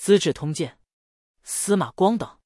资治通鉴》司马光等。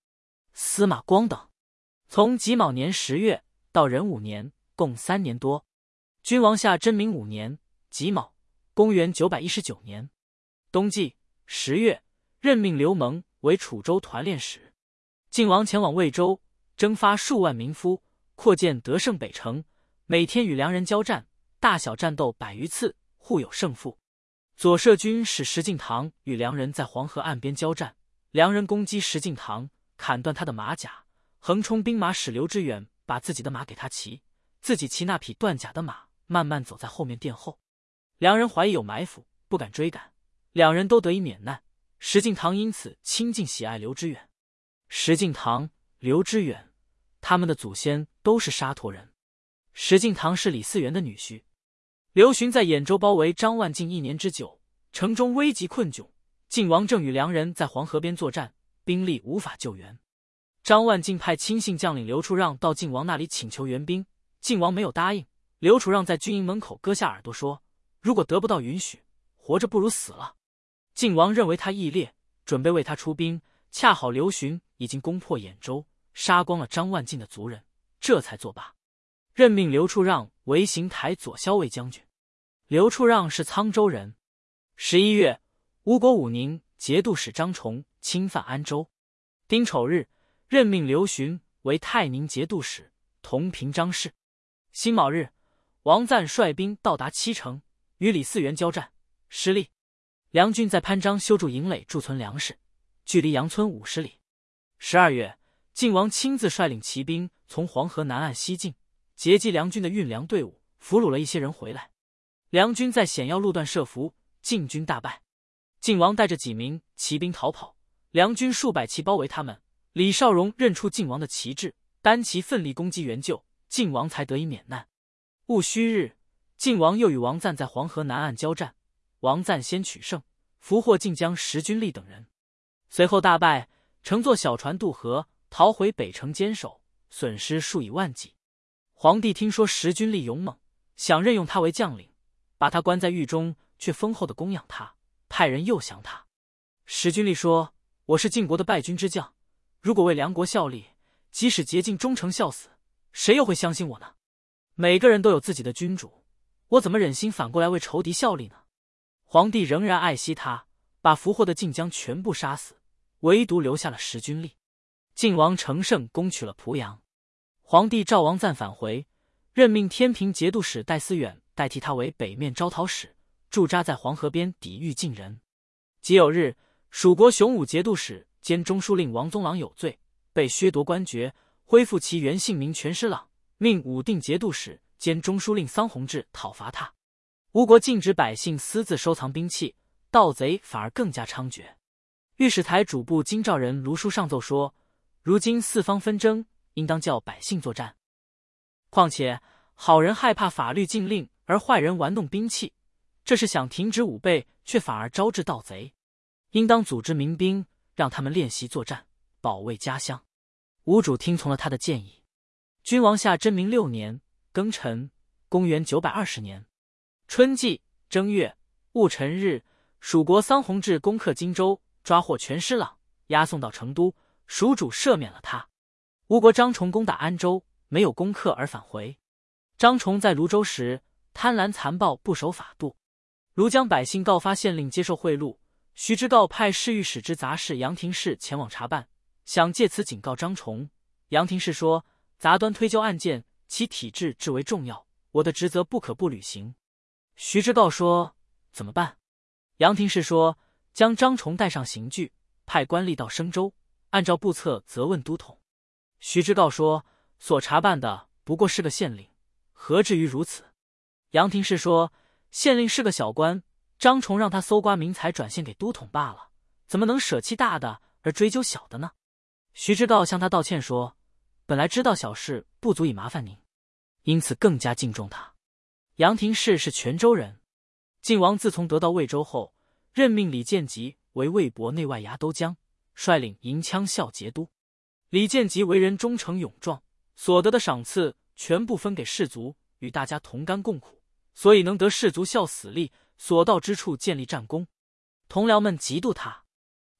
从己卯年10月到壬午年，共3年多。君王下真明5年己卯，公元919年冬季10月，任命刘蒙为楚州团练使。晋王前往魏州，征发数万民夫，扩建得胜北城，每天与梁人交战，大小战斗100余次，互有胜负。左舍军使石敬瑭与梁人在黄河岸边交战，梁人攻击石敬瑭，砍断他的马甲，横冲兵马使刘知远把自己的马给他骑，自己骑那匹断甲的马，慢慢走在后面殿后。梁人怀疑有埋伏，不敢追赶，两人都得以免难。石敬瑭因此亲近喜爱刘知远。石敬瑭、刘知远，他们的祖先都是沙陀人。石敬瑭是李嗣源的女婿。刘询在兖州包围张万进1年之久，城中危急困窘，晋王正与梁人在黄河边作战，兵力无法救援。张万进派亲信将领刘处让到晋王那里请求援兵，晋王没有答应。刘处让在军营门口割下耳朵说，如果得不到允许，活着不如死了。晋王认为他义烈，准备为他出兵，恰好刘询已经攻破兖州，杀光了张万进的族人，这才作罢，任命刘处让为行台左骁卫将军。刘处让是沧州人。11月，吴国武宁节度使张崇侵犯安州，丁丑日，任命刘询为泰宁节度使，同平章事。辛卯日，王赞率兵到达七城，与李嗣源交战，失利。梁军在潘璋修筑营垒，贮存粮食，距离杨村50里。12月，晋王亲自率领骑兵从黄河南岸西进，截击梁军的运粮队伍，俘虏了一些人回来。梁军在险要路段设伏，晋军大败。晋王带着几名骑兵逃跑，梁军数百骑包围他们。李少荣认出晋王的旗帜，单骑奋力攻击援救，晋王才得以免难。戊戌日，晋王又与王赞在黄河南岸交战，王赞先取胜，俘获晋江石君立等人。随后大败，乘坐小船渡河，逃回北城坚守，损失数以万计。皇帝听说石君立勇猛，想任用他为将领，把他关在狱中，却丰厚的供养他，派人诱降他。石君立说，我是晋国的败军之将，如果为梁国效力，即使竭尽忠诚效死，谁又会相信我呢？每个人都有自己的君主，我怎么忍心反过来为仇敌效力呢？皇帝仍然爱惜他，把俘获的晋将全部杀死，唯独留下了石君立。晋王乘胜攻取了濮阳。皇帝召王赞返回，任命天平节度使戴思远代替他为北面招讨使，驻扎在黄河边抵御晋人。己酉日，蜀国雄武节度使兼中书令王宗朗有罪，被削夺官爵，恢复其原姓名全师朗，命武定节度使兼中书令桑弘志讨伐他。吴国禁止百姓私自收藏兵器，盗贼反而更加猖獗。御史台主簿京兆人卢书上奏说，如今四方纷争，应当叫百姓作战。况且好人害怕法律禁令，而坏人玩弄兵器，这是想停止武备，却反而招致盗贼。应当组织民兵，让他们练习作战，保卫家乡。吴主听从了他的建议。君王下真明6年庚辰，公元920年春季正月戊辰日，蜀国桑弘志攻克荆州，抓获全师朗，押送到成都，蜀主赦免了他。吴国张崇攻打安州，没有攻克而返回。张崇在泸州时贪婪残暴，不守法度。庐江百姓告发县令接受贿赂，徐知诰派侍御史之杂事杨廷士前往查办，想借此警告张崇。杨廷士说，杂端推究案件，其体制至为重要，我的职责不可不履行。徐知诰说，怎么办？杨廷士说，将张崇带上刑具，派官吏到升州，按照簿册责问都统。徐知诰说，所查办的不过是个县令，何至于如此？杨廷士说，县令是个小官，张崇让他搜刮民财转献给都统罢了，怎么能舍弃大的而追究小的呢？徐知诰向他道歉说，本来知道小事不足以麻烦您，因此更加敬重他。杨廷士是泉州人。晋王自从得到魏州后，任命李建吉为魏博内外牙都将，率领银枪校节都。李建吉为人忠诚勇壮，所得的赏赐全部分给士卒，与大家同甘共苦，所以能得士卒效死力，所到之处建立战功。同僚们嫉妒他。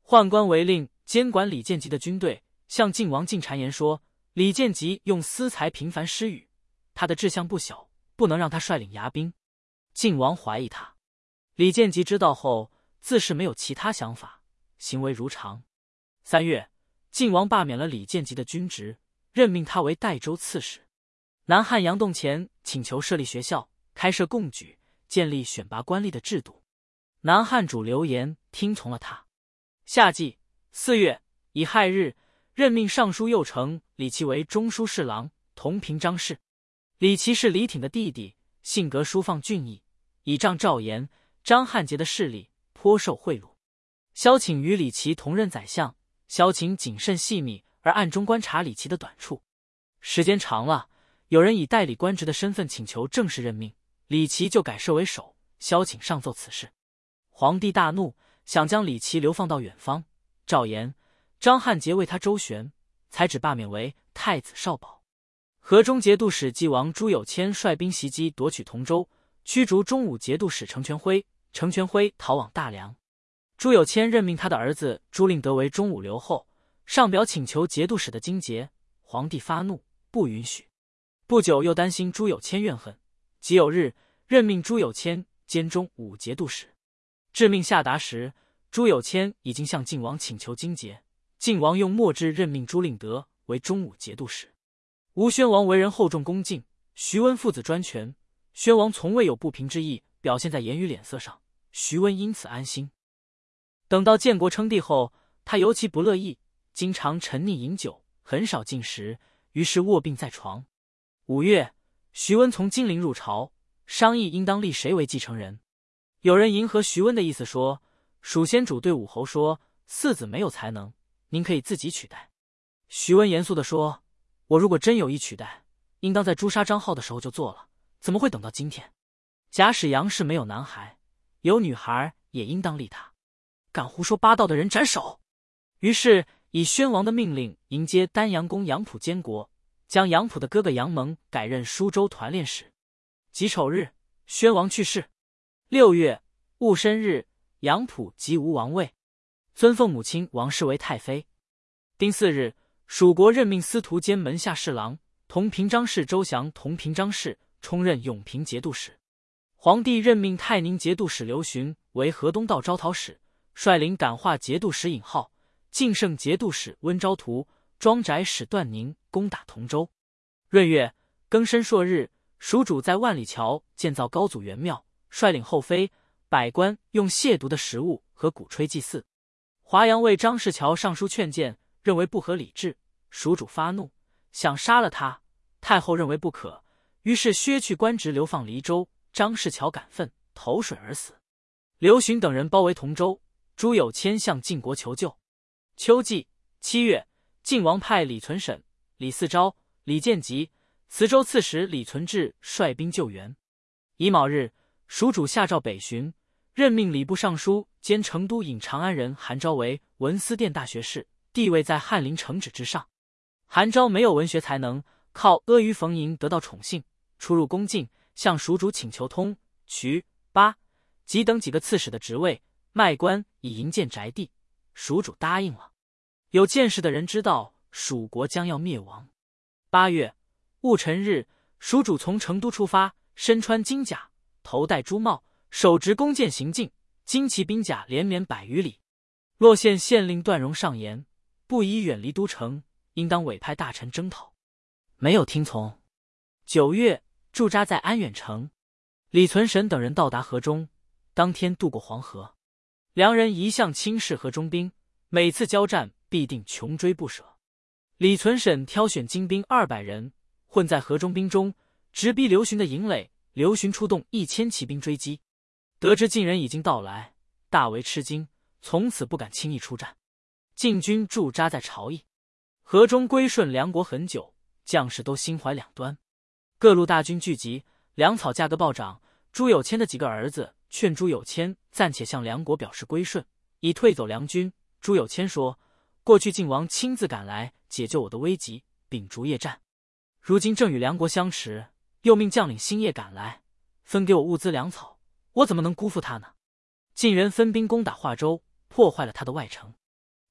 宦官违令监管李建吉的军队，向晋王进谗言说，李建吉用私财频繁施予，他的志向不小，不能让他率领牙兵。晋王怀疑他。李建吉知道后，自是没有其他想法，行为如常。3月，晋王罢免了李建吉的军职，任命他为代州刺史。南汉杨洞前请求设立学校，开设贡举，建立选拔官吏的制度。南汉主刘延听从了他。夏季4月乙亥日，任命尚书右丞李琦为中书侍郎，同平章事。李琦是李挺的弟弟，性格疏放俊逸，倚仗赵岩、张汉节的势力，颇受贿赂。萧请与李琦同任宰相，萧请谨慎细密，而暗中观察李琦的短处。时间长了，有人以代理官职的身份请求正式任命，李琦就改设为首，萧请上奏此事。皇帝大怒，想将李琦流放到远方。赵岩、张汉节为他周旋，才只罢免为太子少保。河中节度使纪王朱有谦率兵袭击夺取同州，驱逐中武节度使程全辉，程全辉逃往大梁。朱有谦任命他的儿子朱令德为中武留后，上表请求节度使的荆节，皇帝发怒，不允许。不久又担心朱有谦怨恨，己酉日任命朱有谦兼中武节度使。致命下达时，朱有谦已经向晋王请求荆节，晋王用墨制任命朱令德为中武节度使。吴宣王为人厚重恭敬，徐温父子专权，宣王从未有不平之意表现在言语脸色上，徐温因此安心。等到建国称帝后，他尤其不乐意，经常沉溺饮酒，很少进食，于是卧病在床。5月，徐温从金陵入朝，商议应当立谁为继承人。有人迎合徐温的意思说，蜀先主对武侯说，四子没有才能，您可以自己取代。徐温严肃地说，我如果真有意取代，应当在诛杀张浩的时候就做了，怎么会等到今天？假使杨氏没有男孩，有女孩也应当立他。敢胡说八道的人斩首！于是以宣王的命令迎接丹阳公杨溥监国，将杨溥的哥哥杨蒙改任舒州团练使。己丑日，宣王去世。6月戊申日，杨溥即无王位，尊奉母亲王氏为太妃。丁巳日，蜀国任命司徒兼门下侍郎同平章事周祥同平章事充任永平节度使。皇帝任命泰宁节度使刘询为河东道招讨使，率领感化节度使尹浩、晋盛节度使温昭图、庄宅使段宁攻打同州。闰月庚申朔日，蜀主在万里桥建造高祖元庙，率领后妃、百官用亵渎的食物和鼓吹祭祀。华阳尉张世桥上书劝谏，认为不合理制，蜀主发怒，想杀了他，太后认为不可，于是削去官职，流放黎州。张世桥感愤，投水而死。刘询等人包围同州，朱有谦向晋国求救。秋季7月，晋王派李存审、李嗣昭、李建吉、磁州刺史李存志率兵救援。乙卯日，蜀主下诏北巡，任命礼部尚书兼成都尹长安人韩昭为文思殿大学士，地位在翰林承旨之上。韩昭没有文学才能，靠阿谀逢迎得到宠幸，出入宫禁，向蜀主请求通、衢、巴、吉等几个刺史的职位，卖官以营建宅地，蜀主答应了。有见识的人知道蜀国将要灭亡。8月戊辰日，蜀主从成都出发，身穿金甲，头戴朱帽，手执弓箭行进，旌旗兵甲连绵100余里。洛县县令段荣上言，不宜远离都城，应当委派大臣征讨，没有听从。9月驻扎在安远城。李存审等人到达河中，当天渡过黄河。梁人一向轻视河中兵，每次交战必定穷追不舍。李存审挑选精兵200人，混在河中兵中，直逼刘询的营垒。刘询出动1000骑兵追击，得知晋人已经到来，大为吃惊，从此不敢轻易出战。晋军驻扎在朝邑，河中归顺梁国很久，将士都心怀两端。各路大军聚集，粮草价格暴涨。朱有谦的几个儿子劝朱有谦暂且向梁国表示归顺，以退走梁军。朱有谦说，过去晋王亲自赶来解救我的危急，秉烛夜战，如今正与梁国相持，又命将领星夜赶来，分给我物资粮草，我怎么能辜负他呢？晋人分兵攻打华州，破坏了他的外城。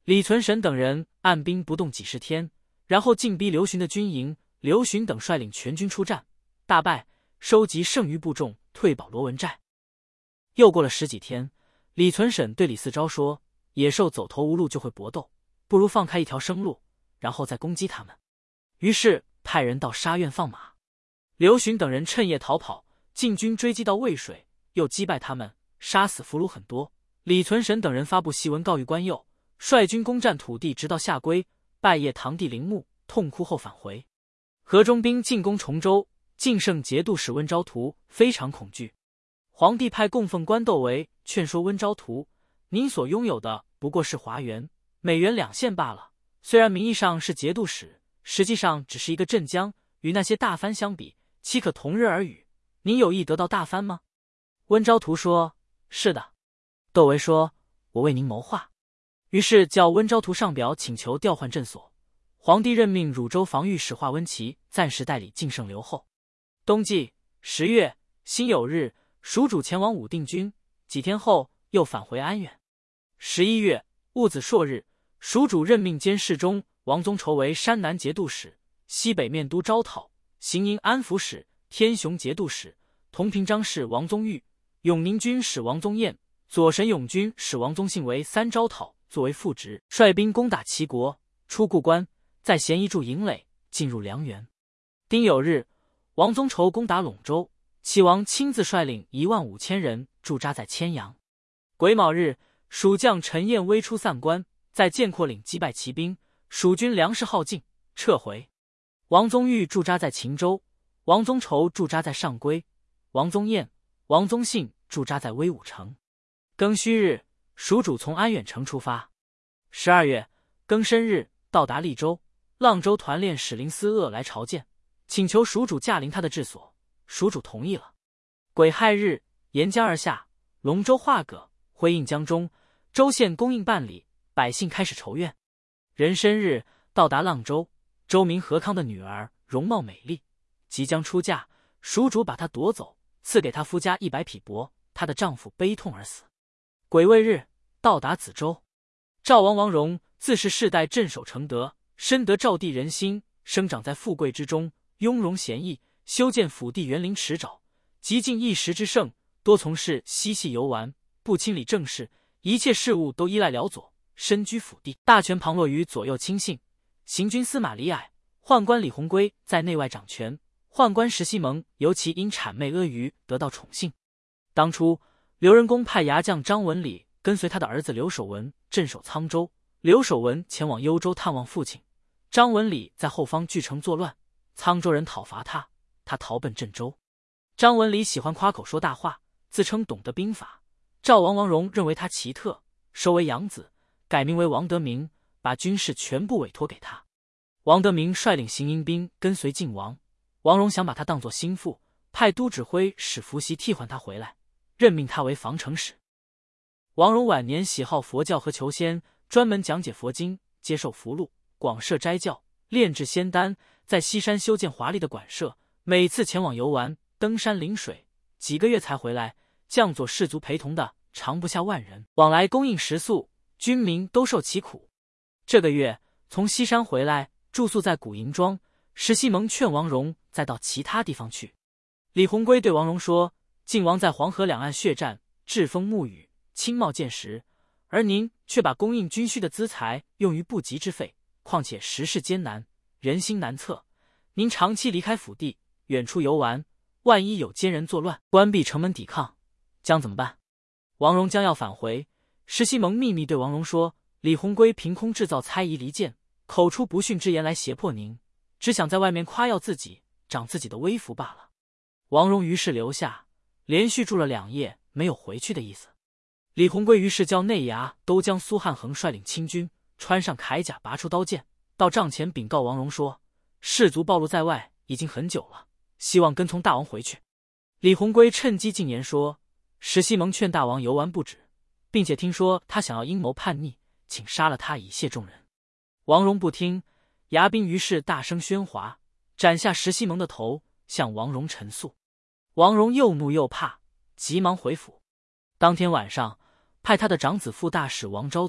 李存审等人按兵不动几十天，然后进逼刘询的军营。刘询等率领全军出战，大败，收集剩余部众，退保罗文寨。又过了10几天，李存审对李嗣昭说：“野兽走投无路就会搏斗，不如放开一条生路，然后再攻击他们。”于是派人到沙苑放马。刘询等人趁夜逃跑，晋军追击到渭水，又击败他们，杀死俘虏很多。李存审等人发布檄文告谕关右，率军攻占土地，直到下归，拜谒堂弟陵墓，痛哭后返回。河中兵进攻崇州，晋圣节度使温昭图非常恐惧。皇帝派供奉官窦维劝说温昭图：“您所拥有的不过是华元，每元2县罢了。虽然名义上是节度使，实际上只是一个镇将，与那些大藩相比，岂可同日而语？您有意得到大藩吗？”温昭图说：“是的。”窦维说：“我为您谋划。”于是叫温昭图上表请求调换镇所。皇帝任命汝州防御使华温齐暂时代理晋圣留后。冬季10月辛酉日，蜀主前往武定军，几天后又返回安远。11月戊子朔日，蜀主任命监侍中王宗畴为山南节度使、西北面都招讨、行营安抚使、天雄节度使，同平章事王宗玉、永宁军使王宗彦、左神永军使王宗信为3招讨，作为副职，率兵攻打齐国，出故关，在咸宜筑营垒，进入梁园。丁酉日，王宗畴攻打陇州，齐王亲自率领15000人驻扎在千阳。癸卯日，蜀将陈彦威出散关，在建阔岭击败齐兵，蜀军粮食耗尽，撤回。王宗玉驻扎在秦州，王宗畴驻扎在上归，王宗彦、王宗信驻扎在威武城。庚戌日，蜀主从安远城出发。12月庚申日，到达利州。阆州团练使林思鄂来朝见，请求蜀主驾临他的治所，蜀主同意了。癸亥日，沿江而下，龙州化葛，辉映江中，州县供应办理，百姓开始筹怨。壬申日，到达阆州，州民何康的女儿容貌美丽，即将出嫁，蜀主把她夺走，赐给她夫家100匹帛，她的丈夫悲痛而死。癸未日，到达梓州。赵王王戎自是世代镇守承德，深得赵地人心，生长在富贵之中，雍容贤义，修建府地园林池沼，极尽一时之盛，多从事嬉戏游玩，不亲理政事，一切事务都依赖辽左，身居府地，大权旁落于左右亲信。行军司马李矮、宦官李鸿规在内外掌权，宦官石西蒙尤其因谄媚阿谀得到宠幸。当初刘仁恭派牙将张文礼跟随他的儿子刘守文镇守沧州，刘守文前往幽州探望父亲，张文礼在后方据城作乱，沧州人讨伐他，他逃奔镇州。张文礼喜欢夸口说大话，自称懂得兵法，赵王王戎认为他奇特，收为养子，改名为王德明，把军事全部委托给他。王德明率领行营兵跟随晋王，王戎想把他当作心腹，派都指挥使伏羲替换他回来，任命他为防城使。王戎晚年喜好佛教和求仙，专门讲解佛经，接受俘虏，广设斋教，炼制仙丹，在西山修建华丽的馆舍，每次前往游玩，登山临水，几个月才回来，将佐士卒陪同的常不下10000人，往来供应食宿，军民都受其苦。这个月从西山回来，住宿在古营庄，石西蒙劝王戎再到其他地方去。李鸿规对王戎说：“晋王在黄河两岸血战，栉风沐雨，轻冒见识，而您却把供应军需的资财用于不及之费，况且时事艰难，人心难测，您长期离开府地，远出游玩，万一有奸人作乱，关闭城门抵抗，将怎么办？”王戎将要返回，石西蒙秘密对王戎说：“李鸿规凭空制造猜疑离间，口出不逊之言来胁迫您，只想在外面夸耀自己，长自己的威服罢了。”王戎于是留下，连续住了2夜，没有回去的意思。李鸿规于是叫内衙都将苏汉衡率领清军，穿上铠甲，拔出刀剑，到帐前禀告王戎说：“士卒暴露在外已经很久了，希望跟从大王回去。”李鸿规趁机进言说：“石西蒙劝大王游玩不止，并且听说他想要阴谋叛逆，请杀了他以谢众人。”王戎不听，牙兵于是大声喧哗，斩下石西蒙的头，向王戎陈诉。王戎又怒又怕，急忙回府。当天晚上，派他的长子副大使王昭作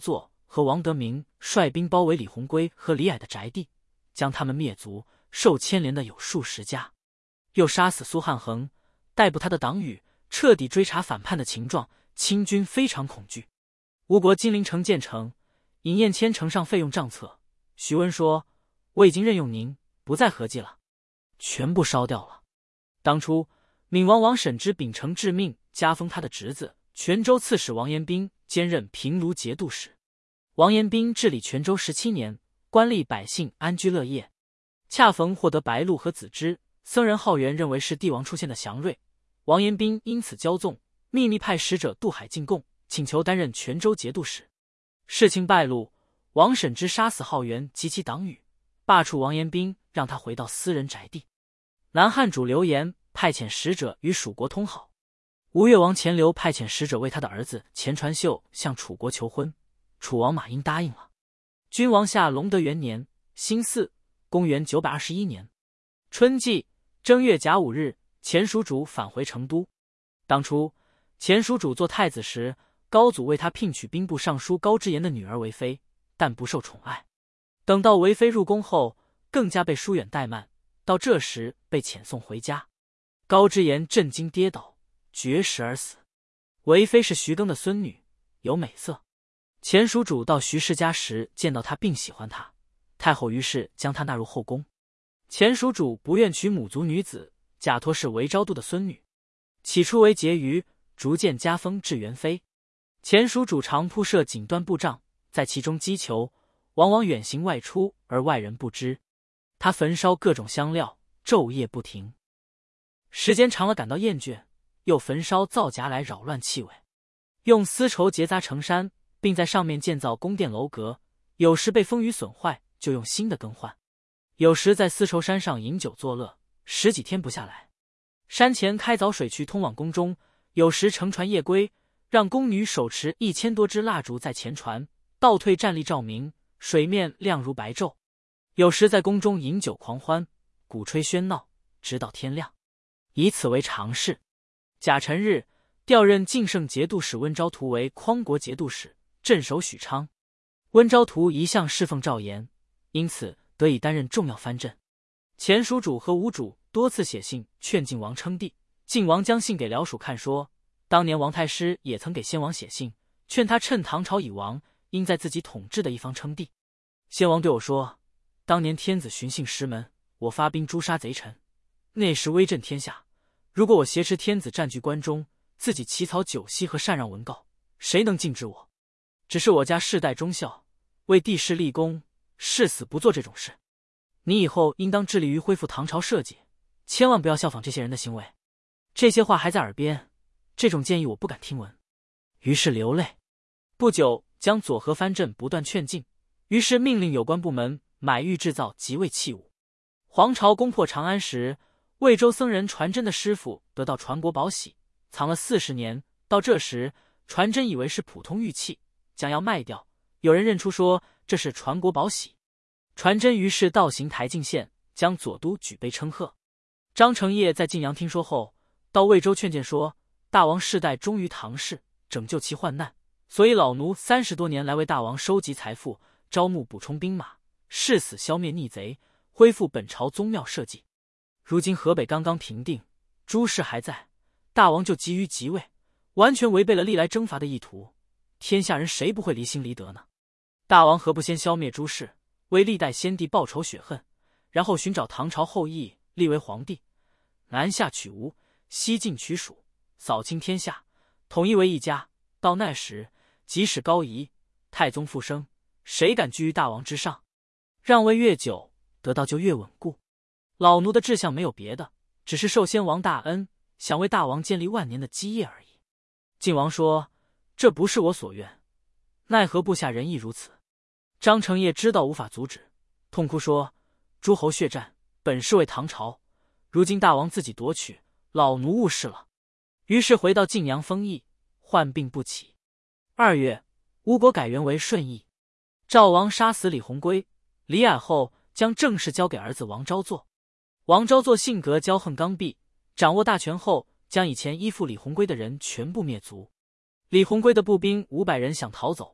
和王德明率兵包围李鸿规和李矮的宅地，将他们灭族，受牵连的有数十家。又杀死苏汉衡，逮捕他的党羽，彻底追查反叛的情状，清军非常恐惧。吴国金陵城建成，尹彦谦呈上费用账册，徐温说：“我已经任用您，不再合计了。”全部烧掉了。当初闵王王审知秉承致命，加封他的侄子泉州刺史王延斌兼任平卢节度使。王延斌治理泉州17年，官吏百姓安居乐业。恰逢获得白鹿和子之，僧人浩元认为是帝王出现的祥瑞，王延斌因此骄纵，秘密派使者渡海进贡，请求担任泉州节度使。事情败露，王审知杀死浩元及其党羽，罢黜王延斌，让他回到私人宅地。南汉主刘延派遣使者与蜀国通好，吴越王钱镠派遣使者为他的儿子钱传秀向楚国求婚，楚王马英答应了。君王下隆德元年辛巳，公元921年春季正月甲午日，钱蜀主返回成都。当初钱蜀主做太子时，高祖为他聘娶兵部尚书高之言的女儿为妃，但不受宠爱。等到为妃入宫后，更加被疏远怠慢，到这时被遣送回家。高之言震惊跌倒，绝食而死。为妃是徐庚的孙女，有美色。钱蜀主到徐氏家时见到她并喜欢她，太后于是将她纳入后宫。钱蜀主不愿娶母族女子，假托是韦昭度的孙女，起初为婕妤，逐渐加封至元妃。钱蜀主常铺设锦缎布帐，在其中击球，往往远行外出而外人不知。他焚烧各种香料，昼夜不停。时间长了感到厌倦，又焚烧皂荚来扰乱气味，用丝绸结扎成山，并在上面建造宫殿楼阁，有时被风雨损坏，就用新的更换。有时在丝绸山上饮酒作乐，10几天不下来。山前开凿水渠通往宫中，有时乘船夜归，让宫女手持1000多支蜡烛在前船倒退站立照明，水面亮如白昼。有时在宫中饮酒狂欢，鼓吹喧闹，直到天亮，以此为常事。甲辰日，调任晋盛节度使温昭图为匡国节度使，镇守许昌。温昭图一向侍奉赵岩，因此得以担任重要藩镇。钱蜀主和吴主多次写信劝晋王称帝，晋王将信给辽蜀看，说当年王太师也曾给先王写信，劝他趁唐朝已亡，应在自己统治的一方称帝。先王对我说，当年天子巡幸石门，我发兵诛杀贼臣，那时威震天下。如果我挟持天子占据关中，自己起草酒席和禅让文告，谁能禁止我？只是我家世代忠孝，为帝室立功，誓死不做这种事。你以后应当致力于恢复唐朝社稷，千万不要效仿这些人的行为。这些话还在耳边，这种建议我不敢听闻，于是流泪。不久，将左河藩镇不断劝进，于是命令有关部门买玉制造即位器物。黄巢攻破长安时，魏州僧人传真的师傅得到传国宝玺，藏了40年，到这时传真以为是普通玉器，将要卖掉，有人认出说这是传国宝玺。传真于是倒行台泾县，将左都举杯称贺。张承业在晋阳听说后，到魏州劝谏说，大王世代忠于唐氏，拯救其患难，所以老奴30多年来为大王收集财富，招募补充兵马，誓死消灭逆贼，恢复本朝宗庙社稷。如今河北刚刚平定，诸事还在，大王就急于即位，完全违背了历来征伐的意图，天下人谁不会离心离德呢？大王何不先消灭诸事，为历代先帝报仇雪恨，然后寻找唐朝后裔立为皇帝，南下取吴，西进取蜀，扫清天下，统一为一家。到那时，即使高仪、太宗复生，谁敢居于大王之上？让位越久，得到就越稳固。老奴的志向没有别的，只是受先王大恩，想为大王建立万年的基业而已。晋王说，这不是我所愿，奈何部下人亦如此。张承业知道无法阻止，痛哭说，诸侯血战，本是为唐朝，如今大王自己夺取，老奴误事了。于是回到晋阳封邑，患病不起。2月，吴国改元为顺义。赵王杀死李鸿规，李矮后将政事交给儿子王昭祚。王昭祚性格骄横刚愎，掌握大权后，将以前依附李鸿规的人全部灭族。李鸿规的步兵500人想逃走，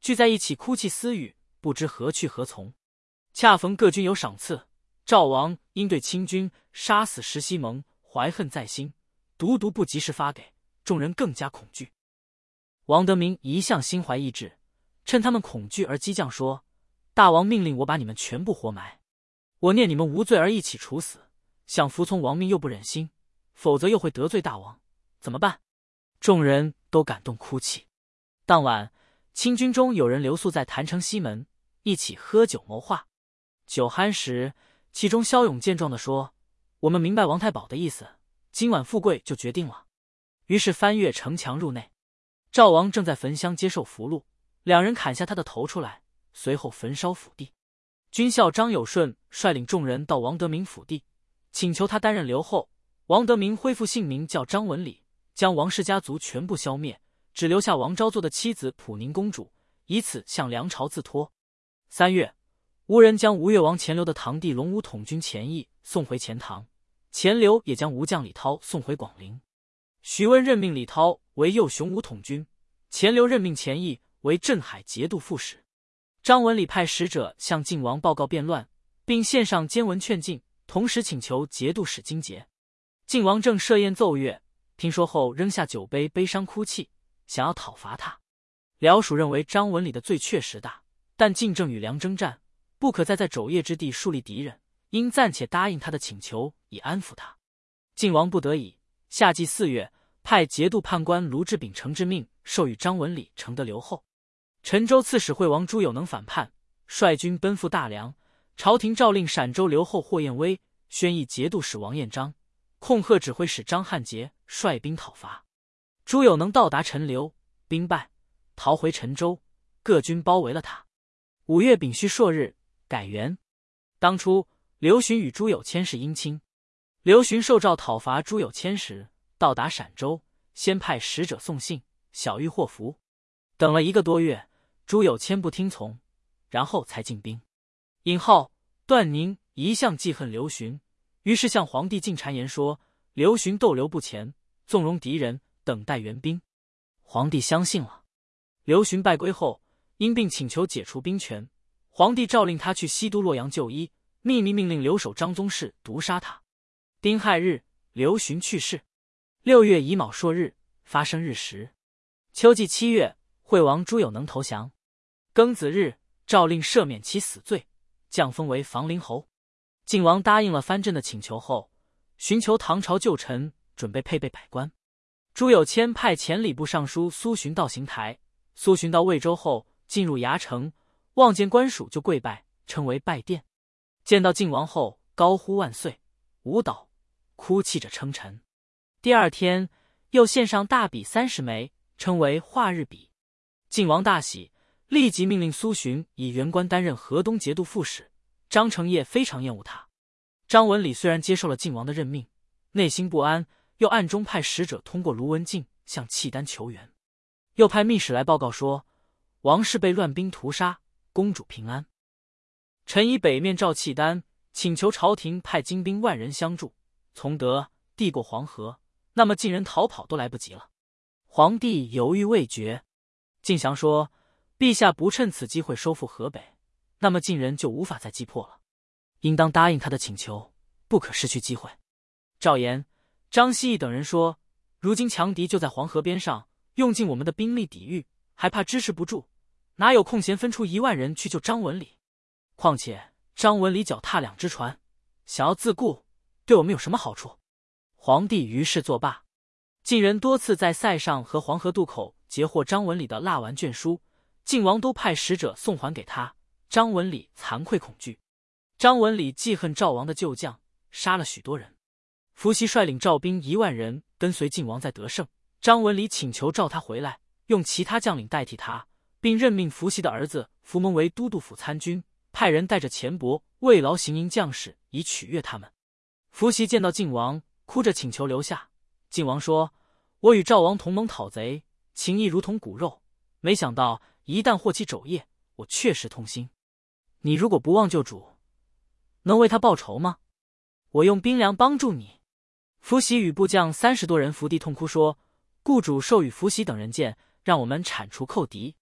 聚在一起哭泣私语，不知何去何从。恰逢各军有赏赐，赵王因对清军杀死石西蒙怀恨在心，独不及时发给，众人更加恐惧。王德明一向心怀异志，趁他们恐惧而激将说：大王命令我把你们全部活埋，我念你们无罪而一起处死，想服从王命又不忍心，否则又会得罪大王，怎么办？众人都感动哭泣。当晚，清军中有人留宿在坛城西门，一起喝酒谋划。酒酣时，其中骁勇健壮地说：我们明白王太保的意思，今晚富贵就决定了。于是翻越城墙入内。赵王正在焚香接受俘虏，两人砍下他的头出来，随后焚烧府地。军校张有顺率领众人到王德明府地，请求他担任留后。王德明恢复姓名叫张文礼，将王氏家族全部消灭，只留下王昭祚的妻子普宁公主，以此向梁朝自托。3月，吴人将吴越王钱镠的堂弟龙武统军钱毅送回钱塘，钱镠也将吴将李涛送回广陵。徐温任命李涛为右雄武统军，钱镠任命钱毅为镇海节度副使。张文礼派使者向晋王报告变乱，并献上监文劝进，同时请求节度使金节。晋王正设宴奏乐，听说后扔下酒杯，悲伤哭泣，想要讨伐他。辽属认为张文礼的罪确实大，但晋正与梁征战，不可再在肘腋之地树立敌人，应暂且答应他的请求，以安抚他。晋王不得已，夏季4月，派节度判官卢志秉承之命，授予张文礼承德留后。陈州刺史惠王朱有能反叛，率军奔赴大梁。朝廷诏令陕州留后霍彦威宣议节度使王彦章，控贺指挥使张汉杰率兵讨伐。朱有能到达陈留，兵败，逃回陈州，各军包围了他。5月丙戌朔日，改元。当初刘询与朱有谦是姻亲。刘询受诏讨伐朱有谦时，到达陕州，先派使者送信，小谕祸福。等了1个多月，朱有谦不听从，然后才进兵。尹浩、段宁一向记恨刘询，于是向皇帝进谗言说刘询逗留不前，纵容敌人，等待援兵。皇帝相信了。刘询败归后，因病请求解除兵权，皇帝诏令他去西都洛阳就医，秘密命令留守张宗室毒杀他。丁亥日，刘询去世。6月乙卯朔日，发生日食。秋季7月，惠王朱有能投降。庚子日，诏令赦免其死罪，降封为房陵侯。晋王答应了藩镇的请求后，寻求唐朝旧臣，准备配备百官。朱有谦派前礼部尚书苏洵到邢台。苏洵到魏州后，进入衙城，望见官署就跪拜，称为拜殿。见到晋王后，高呼万岁，舞蹈，哭泣着称臣。第二天，又献上大笔30枚，称为化日笔。晋王大喜，立即命令苏洵以原官担任河东节度副使。张承业非常厌恶他。张文礼虽然接受了晋王的任命，内心不安，又暗中派使者通过卢文静向契丹求援，又派密使来报告说王氏被乱兵屠杀，公主平安。臣以北面召契丹，请求朝廷派精兵10000人相助，从德递过黄河，那么晋人逃跑都来不及了。皇帝犹豫未决。晋祥说陛下不趁此机会收复河北，那么晋人就无法再击破了，应当答应他的请求，不可失去机会。赵岩、张希义等人说，如今强敌就在黄河边上，用尽我们的兵力抵御，还怕支持不住，哪有空闲分出10000人去救张文礼？况且张文礼脚踏2只船，想要自顾，对我们有什么好处？皇帝于是作罢。晋人多次在塞上和黄河渡口截获张文礼的蜡丸卷书，晋王都派使者送还给他。张文礼惭愧恐惧。张文礼记恨赵王的旧将，杀了许多人。伏羲率领赵兵10000人跟随晋王在得胜，张文礼请求召他回来，用其他将领代替他，并任命伏羲的儿子伏蒙为都督府参军，派人带着钱帛慰劳行营将士，以取悦他们。伏羲见到晋王，哭着请求留下。晋王说，我与赵王同盟讨贼，情谊如同骨肉，没想到一旦获其肘腋，我确实痛心。你如果不忘旧主，能为他报仇吗？我用兵粮帮助你。伏羲与部将30多人伏地痛哭说，故主授予伏羲等人剑，让我们铲除寇敌。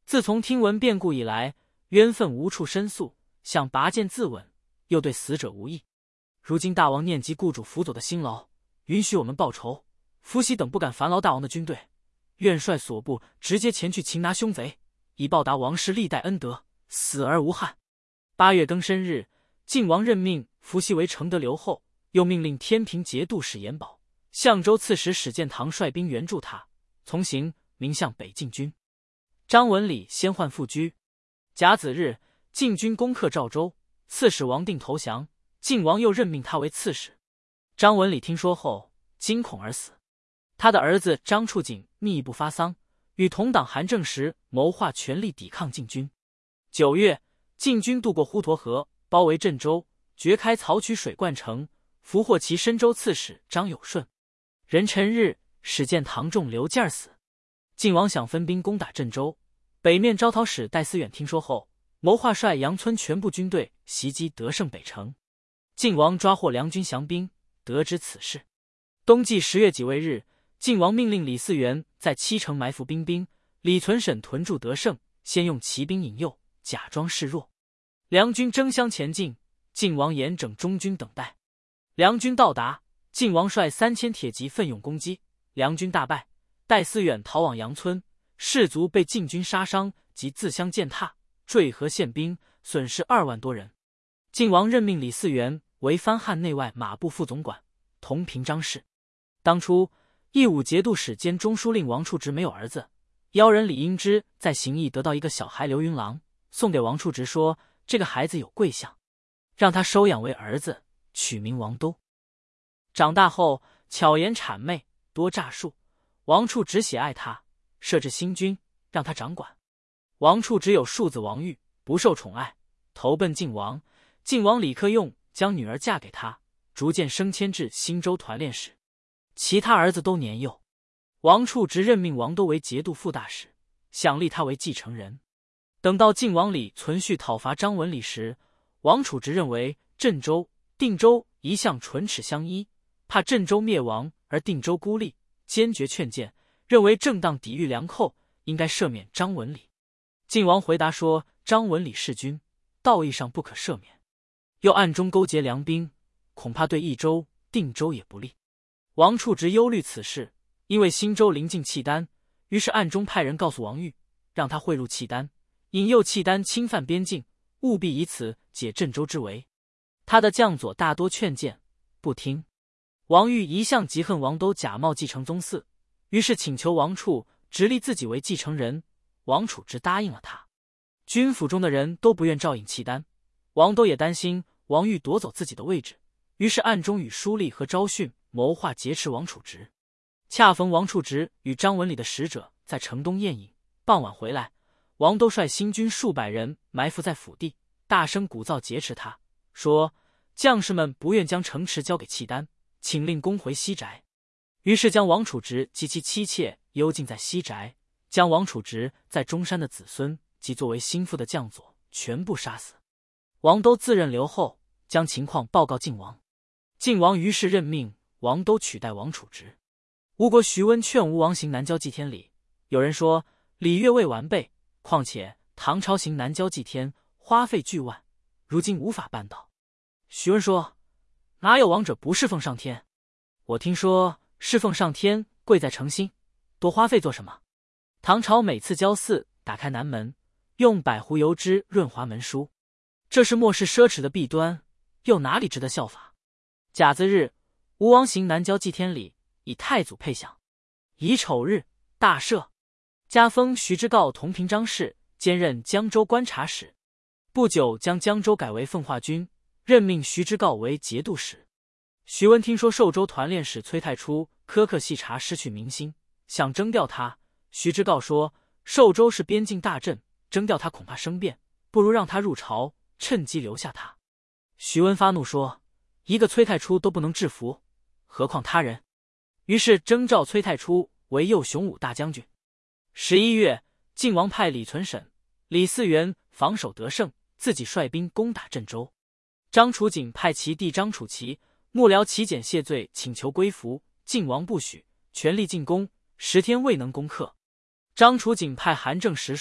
自从听闻变故以来，冤愤无处申诉，想拔剑自刎，又对死者无益。如今大王念及雇主辅佐的辛劳，允许我们报仇，伏羲等不敢烦劳大王的军队，愿率所部直接前去擒拿凶贼，以报答王室历代恩德，死而无憾。8月庚申日，晋王任命伏羲为承德留后，又命令天平节度使严保、相州刺史史建堂率兵援助他，从行明向北进军。张文礼先换副居。甲子日，晋军攻克赵州，刺史王定投降，晋王又任命他为刺史。张文礼听说后，惊恐而死。他的儿子张处景密不发丧，与同党韩正时谋划全力抵抗晋军。9月，晋军渡过滹沱河，包围郑州，掘开漕渠水灌城，俘获其深州刺史张有顺。壬辰日，史建堂中刘健死。晋王想分兵攻打郑州，北面招讨使戴思远听说后，谋划率杨村全部军队袭击德胜北城。晋王抓获梁军降兵，得知此事。冬季10月己未日，晋王命令李嗣源在七城埋伏兵，李存审屯驻德胜，先用骑兵引诱，假装示弱。梁军争相前进，晋王严整中军等待。梁军到达，晋王率3000铁骑奋勇攻击，梁军大败，戴思远逃往杨村，士卒被晋军杀伤及自相践踏，坠河陷兵，损失2万多人。晋王任命李嗣源为藩汉内外马步副总管，同平章事。当初义武节度使兼中书令王处直没有儿子，妖人李英之在行义得到一个小孩刘云郎，送给王处直说这个孩子有贵相，让他收养为儿子，取名王都。长大后巧言谄媚，多诈术，王处直喜爱他，设置新君，让他掌管。王处直有庶子王玉，不受宠爱，投奔晋王。晋王李克用将女儿嫁给他，逐渐升迁至新州团练使。其他儿子都年幼，王处直任命王都为节度副大使，想立他为继承人。等到晋王李存勖讨伐张文礼时，王处直认为郑州、定州一向唇齿相依，怕郑州灭亡而定州孤立，坚决劝谏，认为正当抵御良寇，应该赦免张文礼。晋王回答说，张文礼弑君，道义上不可赦免，又暗中勾结梁兵，恐怕对益州、定州也不利。王处直忧虑此事，因为新州临近契丹，于是暗中派人告诉王玉，让他汇入契丹，引诱契丹侵犯边境，务必以此解郑州之围。他的将佐大多劝谏，不听。王玉一向极恨王都假冒继承宗嗣，于是请求王处直立自己为继承人。王处直答应了他。军府中的人都不愿照应契丹，王都也担心王玉夺走自己的位置，于是暗中与舒立和昭训谋划劫持王处直。恰逢王处直与张文礼的使者在城东宴饮，傍晚回来，王都率新军数百人埋伏在府地，大声鼓噪劫持他，说将士们不愿将城池交给契丹，请令攻回西宅。于是将王处直及其妻妾幽禁在西宅，将王处直在中山的子孙及作为心腹的将佐全部杀死。王都自任留后，将情况报告晋王。晋王于是任命王都取代王处直。吴国徐温劝吴王行南郊祭天礼，有人说礼乐未完备，况且唐朝行南郊祭天花费巨万，如今无法办到。徐温说，哪有王者不侍奉上天？我听说侍奉上天贵在诚心，多花费做什么？唐朝每次郊祀打开南门，用百壶油脂润滑门书，这是末世奢侈的弊端，又哪里值得效法？甲子日，吴王行南郊祭天礼，以太祖配享。乙丑日，大赦，加封徐知诰同平章事，兼任江州观察使。不久将江州改为奉化军，任命徐知诰为节度使。徐温听说寿州团练使崔太初苛刻细查，失去民心，想征调他。徐知诰说，寿州是边境大镇，征调他恐怕生变，不如让他入朝，趁机留下他。徐温发怒说，一个崔太初都不能制服，何况他人？于是征召崔太初为右雄武大将军。11月，晋王派李存审、李嗣源防守德胜，自己率兵攻打郑州。张楚景派其弟张楚奇幕僚齐简谢罪，请求归服，晋王不许，全力进攻，10天未能攻克。张楚景派韩正时率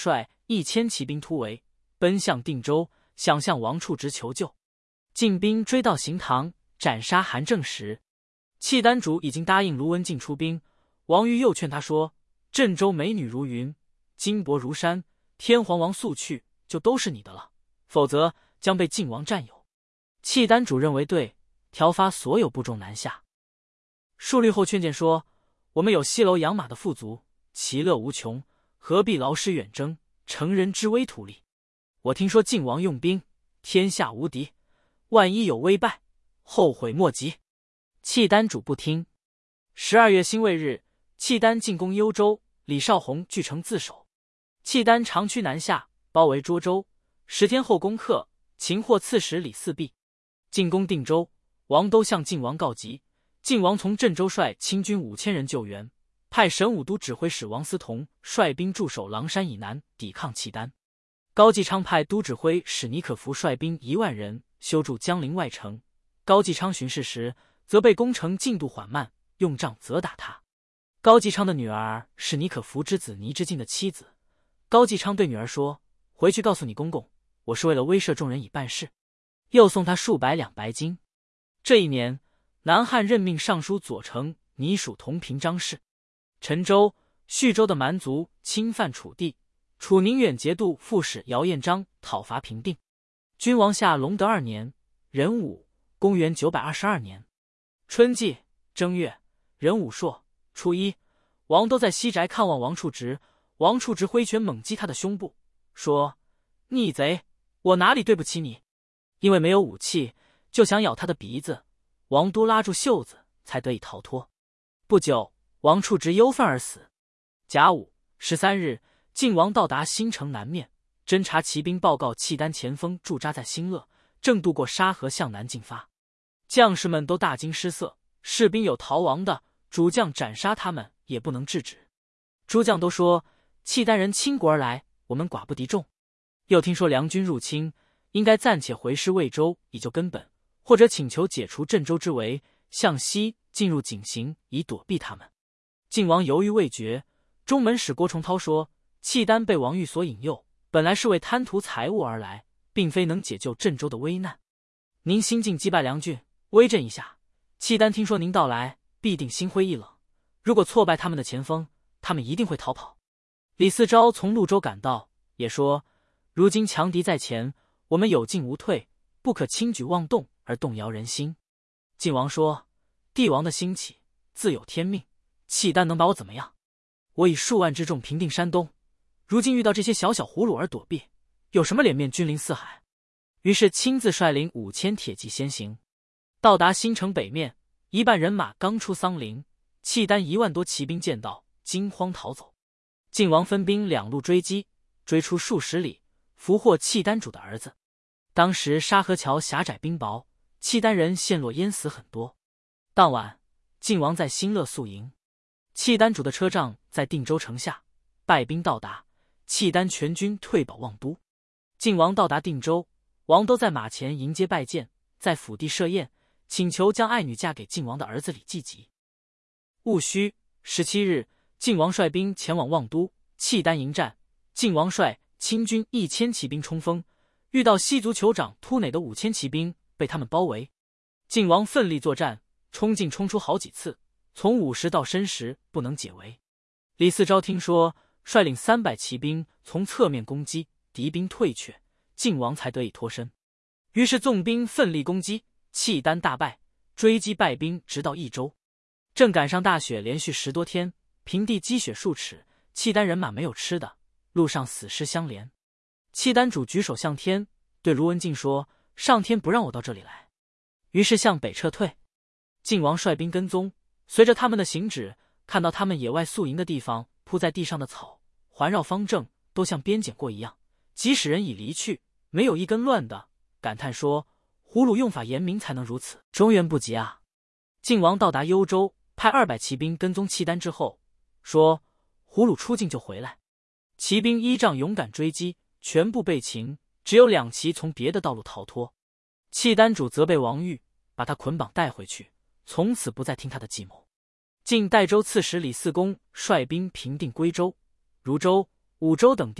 1000骑兵突围，奔向定州，想向王处直求救。晋兵追到行堂，斩杀韩正时，契丹主已经答应卢文进出兵。王玉又劝他说：“郑州美女如云，金帛如山，天皇王速去，就都是你的了，否则将被晋王占有。”契丹主认为对，调发所有部众南下。数律后劝谏说：“我们有西楼养马的富足，其乐无穷，何必劳师远征，乘人之危图力？我听说晋王用兵，天下无敌，万一有危败，后悔莫及。”契丹主不听。12月辛未日，契丹进攻幽州，李少红据城自守。契丹长驱南下，包围涿州。10天后攻克，擒获刺史李嗣弼。进攻定州，王都向晋王告急。晋王从镇州率清军5000人救援，派神武都指挥使王思同率兵驻守狼山以南，抵抗契丹。高继昌派都指挥使尼可夫率兵1万人修筑江陵外城。高继昌巡视时，则被攻城进度缓慢，用杖责打他。高继昌的女儿是尼可夫之子倪之敬的妻子。高继昌对女儿说：“回去告诉你公公，我是为了威慑众人以办事。”又送他数百两白金。这一年，南汉任命尚书左丞倪属同平章事。陈州、叙州的蛮族侵犯楚地，楚宁远节度副使姚彦章讨伐平定。君王下隆德2年，壬午，公元922年春季正月，壬午朔，初一，王都在西宅看望王处直。王处直挥拳猛击他的胸部，说：“逆贼，我哪里对不起你？”因为没有武器，就想咬他的鼻子。王都拉住袖子，才得以逃脱。不久，王处直忧愤而死。甲午13日，晋王到达新城南面，侦察骑兵报告契丹前锋驻扎在新乐，正渡过沙河向南进发。将士们都大惊失色，士兵有逃亡的，主将斩杀他们也不能制止。诸将都说：“契丹人倾国而来，我们寡不敌众。”又听说梁军入侵，应该暂且回师魏州以救根本，或者请求解除镇州之围，向西进入井陉，以躲避他们。晋王犹豫未决。中门使郭崇韬说：“契丹被王玉所引诱，本来是为贪图财物而来，并非能解救镇州的危难。您新进击败梁郡，威震一下，契丹听说您到来，必定心灰意冷。如果挫败他们的前锋，他们一定会逃跑。”李嗣昭从潞州赶到，也说：“如今强敌在前，我们有进无退，不可轻举妄动而动摇人心。”晋王说：“帝王的兴起，自有天命，契丹能把我怎么样？我以数万之众平定山东，如今遇到这些小小葫芦而躲避，有什么脸面君临四海？”于是亲自率领5000铁骑先行，到达新城北面，一半人马刚出桑林，契丹1万多骑兵见到，惊慌逃走。晋王分兵2路追击，追出数十里，俘获契丹主的儿子。当时沙河桥狭窄冰薄，契丹人陷落淹死很多。当晚，晋王在新乐宿营。契丹主的车仗在定州城下，败兵到达，契丹全军退保望都。晋王到达定州，王都在马前迎接拜见，在府地设宴，请求将爱女嫁给晋王的儿子李继吉。戊戌17日，晋王率兵前往望都，契丹迎战。晋王率清军1000骑兵冲锋，遇到西族酋长突馁的5000骑兵，被他们包围。晋王奋力作战，冲进冲出好几次，从午时到申时不能解围。李嗣昭听说，率领300骑兵从侧面攻击，敌兵退却，晋王才得以脱身。于是纵兵奋力攻击，契丹大败，追击败兵直到益州。正赶上大雪连续10多天，平地积雪数尺，契丹人马没有吃的，路上死尸相连。契丹主举手向天，对卢文进说：“上天不让我到这里来。”于是向北撤退。晋王率兵跟踪，随着他们的行止，看到他们野外宿营的地方铺在地上的草环绕方正，都像边检过一样，即使人已离去，没有一根乱的，感叹说：“胡虏用法严明，才能如此，中原不及啊！”晋王到达幽州，派200骑兵跟踪契丹之后，说：“胡虏出境就回来。”骑兵依仗勇敢追击，全部被擒，只有2骑从别的道路逃脱。契丹主责备王玉，把他捆绑带回去，从此不再听他的计谋。晋代州刺史李嗣恭率兵平定归州、汝州、武州等地，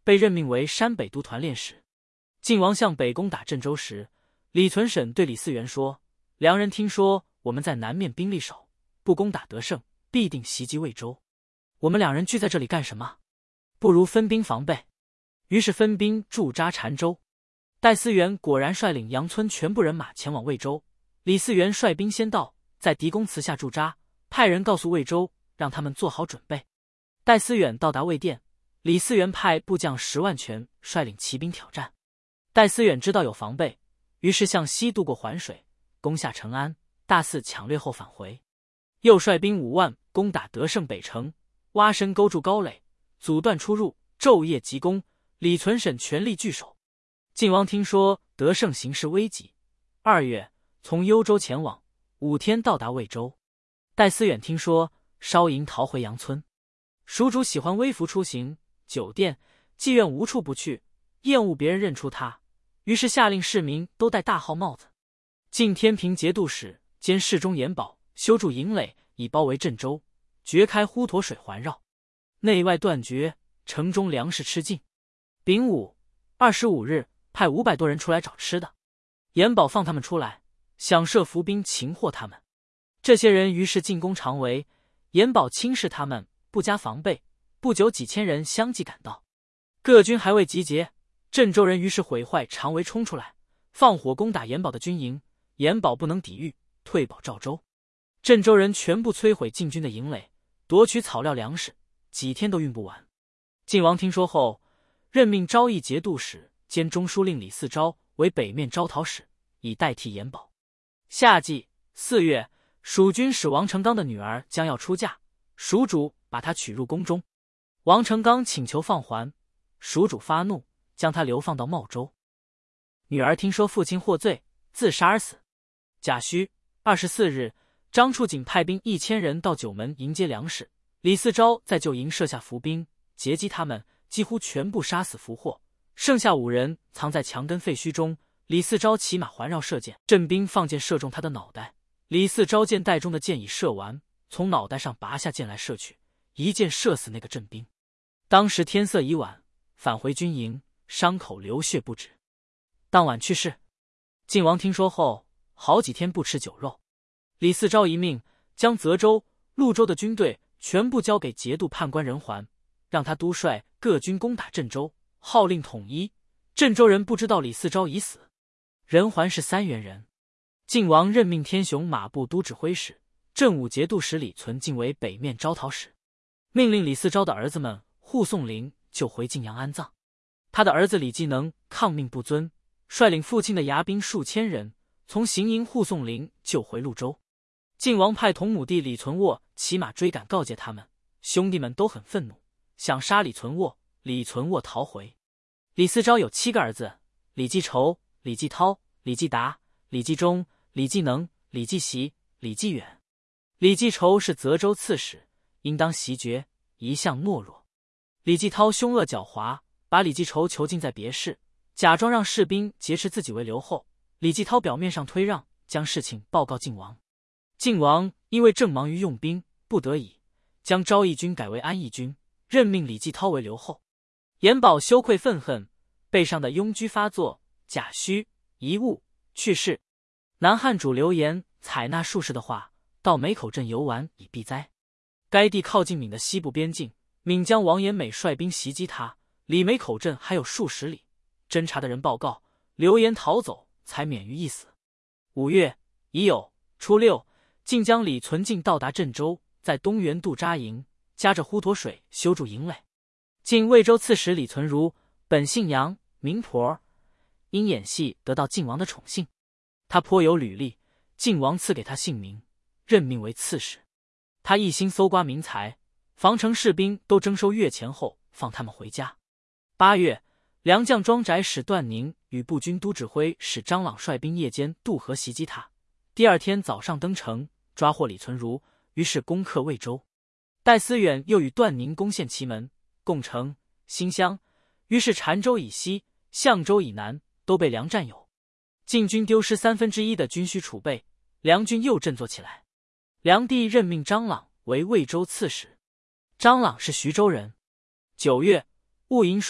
被任命为山北都团练使。晋王向北攻打郑州时，李存审对李嗣源说：“良人听说我们在南面兵力少，不攻打得胜，必定袭击魏州。我们两人聚在这里干什么？不如分兵防备。”于是分兵驻扎澶州。戴思源果然率领杨村全部人马前往魏州。李嗣源率兵先到，在狄公祠下驻扎，派人告诉魏州，让他们做好准备。戴思远到达魏店，李嗣源派部将10万全率领骑兵挑战。戴思远知道有防备，于是向西渡过环水，攻下成安，大肆抢掠后返回。又率兵5万攻打德胜北城，挖深勾住高垒，阻断出入，昼夜急攻。李存审全力拒守。晋王听说德胜形势危急，2月从幽州前往，5天到达魏州。戴思远听说，稍营逃回杨村。蜀主喜欢微服出行，酒店、妓院无处不去，厌恶别人认出他，于是下令市民都戴大号帽子。晋天平节度使兼侍中严保修筑营垒，以包围郑州，掘开滹沱水环绕，内外断绝，城中粮食吃尽。丙午25日，派500多人出来找吃的。严保放他们出来，想设伏兵擒获他们。这些人于是进攻长围，严保轻视他们，不加防备。不久几千人相继赶到，各军还未集结，郑州人于是毁坏长围，冲出来放火攻打严保的军营。严保不能抵御，退保赵州。郑州人全部摧毁晋军的营垒，夺取草料粮食，几天都运不完。晋王听说后，任命昭义节度使兼中书令李嗣昭为北面招讨使，以代替严保。夏季4月，蜀军使王成刚的女儿将要出嫁，蜀主把她娶入宫中。王成刚请求放还，蜀主发怒，将她流放到茂州。女儿听说父亲获罪，自杀而死。甲戌24日，张处景派兵1000人到九门迎接粮食，李嗣昭在旧营设下伏兵，截击他们，几乎全部杀死俘获，剩下5人藏在墙根废墟中。李嗣昭骑马环绕射箭，镇兵放箭射中他的脑袋。李嗣昭箭袋中的箭已射完，从脑袋上拔下箭来射去，一箭射死那个镇兵。当时天色已晚，返回军营，伤口流血不止。当晚去世。晋王听说后，好几天不吃酒肉。李嗣昭一命，将泽州、潞州的军队全部交给节度判官任环，让他督率各军攻打郑州，号令统一。郑州人不知道李嗣昭已死。任环是3原人。晋王任命天雄马步都指挥使、镇武节度使李存敬为北面招讨使，命令李嗣昭的儿子们护送灵就回晋阳安葬。他的儿子李继能抗命不遵，率领父亲的牙兵数千人，从行营护送灵就回潞州。晋王派同母弟李存渥骑马追赶，告诫他们，兄弟们都很愤怒，想杀李存渥。李存渥逃回。李嗣昭有7个儿子：李继仇、李继涛、李继达、李继忠、李继能、李继习、李继远。李继仇是泽州刺史，应当袭爵，一向懦弱。李继涛凶恶狡猾，把李继仇囚禁在别室，假装让士兵劫持自己为留后。李继涛表面上推让，将事情报告晋王。晋王因为正忙于用兵，不得已将昭义军改为安义军，任命李继涛为留后。严保羞愧愤恨，背上的痈疽发作，甲戌遗物去世。南汉主刘延采纳术士的话，到梅口镇游玩以避灾。该地靠近闽的西部边境，闽将王延美率兵袭击他，离梅口镇还有数十里。侦察的人报告，刘延逃走，才免于一死。5月乙酉初6，晋将李存敬到达郑州，在东源渡扎营，夹着滹沱水修筑营垒。晋魏州刺史李存如本姓杨，名婆，因演戏得到晋王的宠幸。他颇有履历，晋王赐给他姓名，任命为刺史。他一心搜刮民财，防城士兵都征收月钱后放他们回家。8月，良将庄宅使段宁与步军都指挥使张朗率兵夜间渡河袭击他，第2天早上登城，抓获李存如，于是攻克魏州。戴思远又与段宁攻陷祁门、贡城、新乡，于是澶州以西、象州以南都被梁占有。晋军丢失1/3的军需储备，梁军又振作起来。梁帝任命张朗为魏州刺史。张朗是徐州人。9月，戊寅朔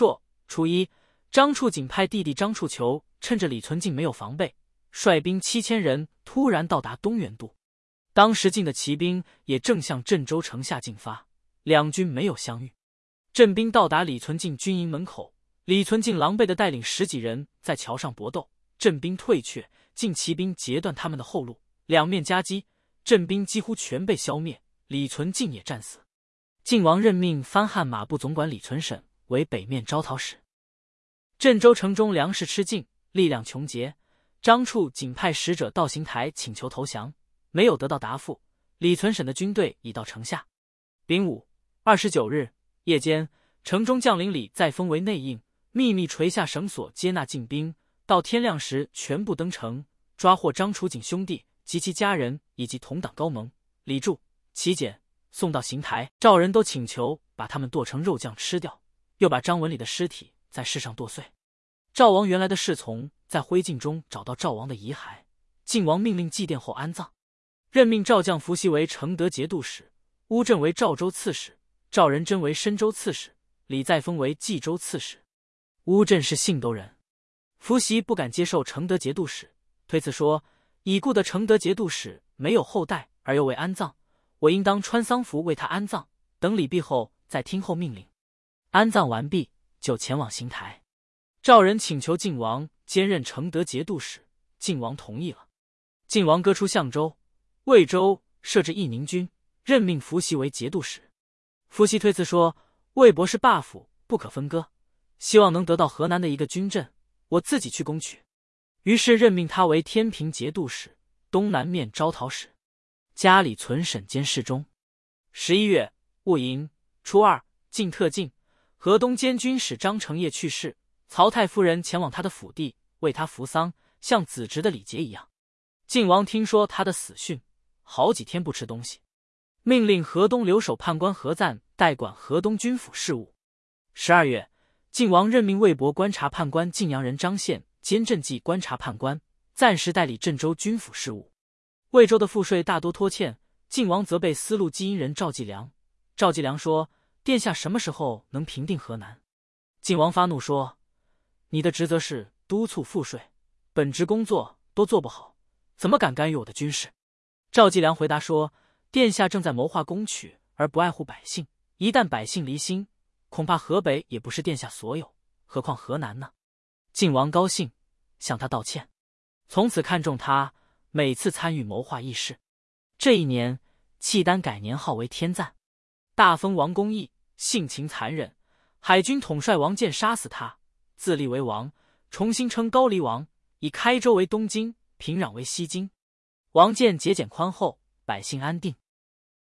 初一，张处景派弟弟张处求趁着李存敬没有防备，率兵7000人突然到达东源渡。当时晋的骑兵也正向郑州城下进发，两军没有相遇。郑兵到达李存敬军营门口，李存敬狼狈地带领10几人在桥上搏斗，郑兵退却，晋骑兵截断他们的后路，两面夹击，郑兵几乎全被消灭，李存敬也战死。晋王任命藩汉马步总管李存审为北面招讨使。郑州城中粮食吃尽，力量穷竭，张处仅派使者到邢台请求投降，没有得到答复。李存审的军队已到城下。丙午29日夜间，城中将领李再封为内应，秘密垂下绳索接纳晋兵，到天亮时全部登城，抓获张处景兄弟及其家人以及同党高盟李柱、齐简，送到邢台。赵人都请求把他们剁成肉酱吃掉，又把张文礼的尸体在市上剁碎。赵王原来的侍从在灰烬中找到赵王的遗骸，晋王命令祭奠后安葬，任命赵将伏羲为承德节度使，乌镇为赵州刺史，赵仁真为深州刺史，李再封为冀州刺史。乌镇是信都人，伏羲不敢接受承德节度使，推辞说：已故的承德节度使没有后代而又未安葬，我应当穿丧服为他安葬，等礼毕后再听候命令。安葬完毕，就前往邢台。赵人请求晋王兼任承德节度使，晋王同意了。晋王割出相州、魏州，设置义宁军，任命伏羲为节度使。伏羲推辞说：魏博是霸府，不可分割，希望能得到河南的一个军镇，我自己去攻取。于是任命他为天平节度使、东南面招讨使，加李存审兼侍中。11月戊寅，初二，晋特进，河东监军使张承业去世，曹太夫人前往他的府邸，为他扶丧，像子侄的礼节一样。晋王听说他的死讯，好几天不吃东西，命令河东留守判官何赞代管河东军府事务。12月，晋王任命魏博观察判官晋阳人张宪兼镇记观察判官，暂时代理郑州军府事务。魏州的赋税大多拖欠，晋王责备司路稽阴人赵继良。赵继良说：殿下什么时候能平定河南？晋王发怒说：你的职责是督促赋税，本职工作都做不好，怎么敢干预我的军事？赵继良回答说：殿下正在谋划攻取，而不爱护百姓，一旦百姓离心，恐怕河北也不是殿下所有，何况河南呢？晋王高兴，向他道歉，从此看重他，每次参与谋划议事。这一年，契丹改年号为天赞，大封王公义，性情残忍，海军统帅王建杀死他，自立为王，重新称高丽王，以开州为东京，平壤为西京。王建节俭宽厚，百姓安定。